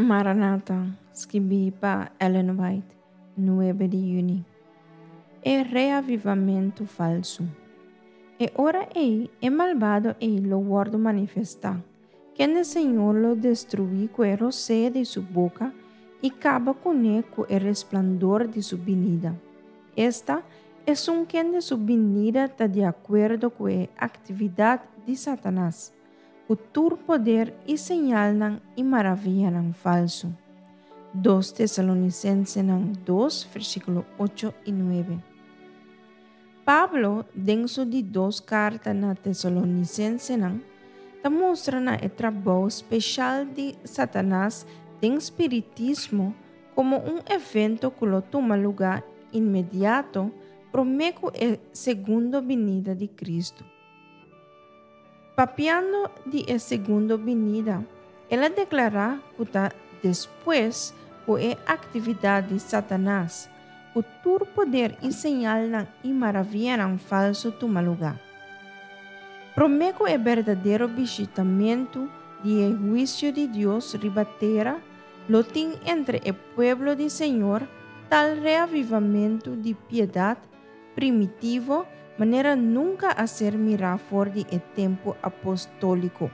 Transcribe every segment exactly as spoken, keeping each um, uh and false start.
Maranatha, scritta Ellen White, nove de junho. É reavivamento falso. E ora ei, é malvado ei lo guardo manifestar, que o Senhor lo destruí com o roce de sua boca e acaba com ele com o resplandor de sua venida. Esta é um que de sua venida está de acordo com a atividade de Satanás, o tur poder e señal e maravilha falso. dois Tessalonicenses dois, versículo oito e nove. Pablo, dentro de duas cartas na Tessalonicenses, ta mostra na o trabalho especial de Satanás do espiritismo como um evento que lo toma lugar imediato prometo a segunda venida de Cristo. Papiando de a segunda venida, ela declara que tá depois com a atividade de Satanás, o tur poder e señal e maravilha falso toma lugar. Prometo é verdadeiro visitamento de o juízo de Deus ribatera, lo tem entre o pueblo do Senhor, tal reavivamento de piedade primitivo, maneira nunca a ser mirar fora de o tempo apostólico.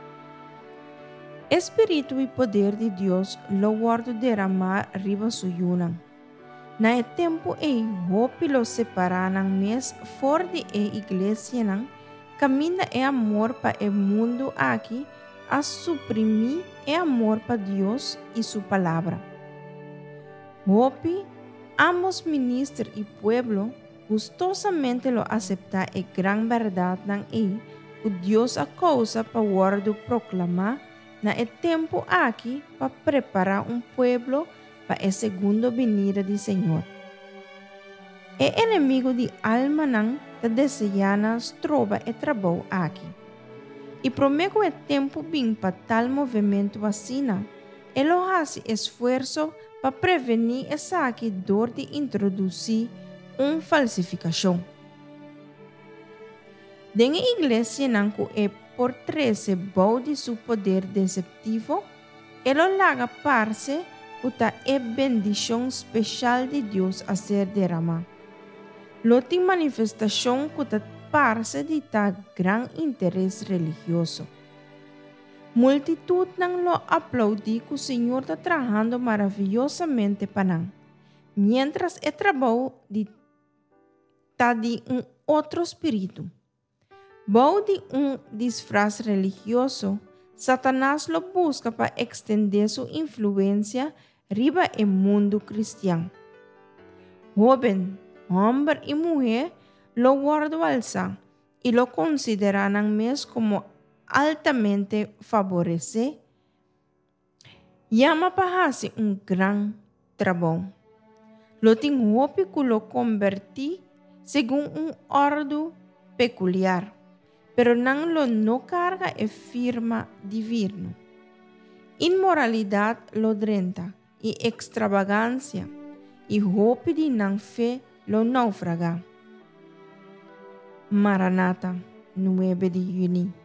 Espírito e poder de Deus lo guardo derramar riba suyuna. Na e tempo e hope lo separanan mes fora de e igreja nan, camina e amor para o mundo aqui, a suprimir e amor para Deus e sua palavra. Hope, ambos ministros e pueblo, gustosamente lo acepta e gran verdade nan e, o Deus a causa para guardo proclamar na e tempo aqui para preparar um pueblo para a segunda venida do Senhor. E inimigo de alma não te desejana trova e trabalho aqui. E prometo é tempo bem para tal movimento vacina. Ele faz esforço para prevenir essa aqui dor de introduzir uma falsificação. Dengue igreja não é por treze bom de seu poder deceptivo, ele larga parte uta é bendição especial de Deus a ser derramada. Lo tem manifestação que ta parte de ta gran interesse religioso. Multitud não lo aplaudi que o Senhor está trabalhando maravilhosamente para nós, mientras é trabalho de ta de um outro espírito. Bom de um disfraz religioso, Satanás lo busca para extender sua influência riba o mundo cristiano. Joven, homem e mulher lo guardam alza e lo consideram mesmo como altamente favorecido. Llama para fazer um grande trabalho. Lo tem hope que lo converti segundo um ordem peculiar, pero não lo no carga e firma divino. Inmoralidade lo drenta e extravagância e hope de não fé lo naufraga. Maranatha, nove de junho.